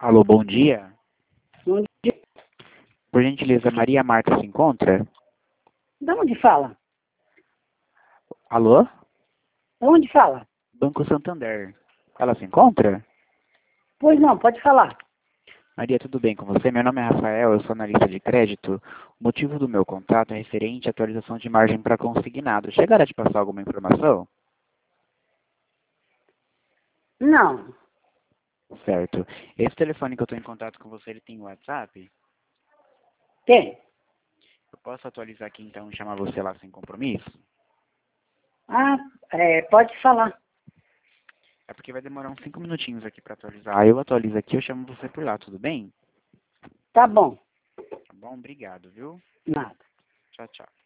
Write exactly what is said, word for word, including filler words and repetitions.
Alô, bom dia. Bom dia. Por gentileza, Maria Marta se encontra? De onde fala? Alô? De onde fala? Banco Santander. Ela se encontra? Pois não, pode falar. Maria, tudo bem com você? Meu nome é Rafael, eu sou analista de crédito. O motivo do meu contato é referente à atualização de margem para consignado. Chegará de passar alguma informação? Não. Certo. Esse telefone que eu estou em contato com você, ele tem WhatsApp? Tem. Eu posso atualizar aqui então e chamar você lá sem compromisso? Ah, é, pode falar. É porque vai demorar uns cinco minutinhos aqui para atualizar. Aí eu atualizo aqui, eu chamo você por lá, tudo bem? Tá bom. Tá bom? Obrigado, viu? Nada. Tchau, tchau.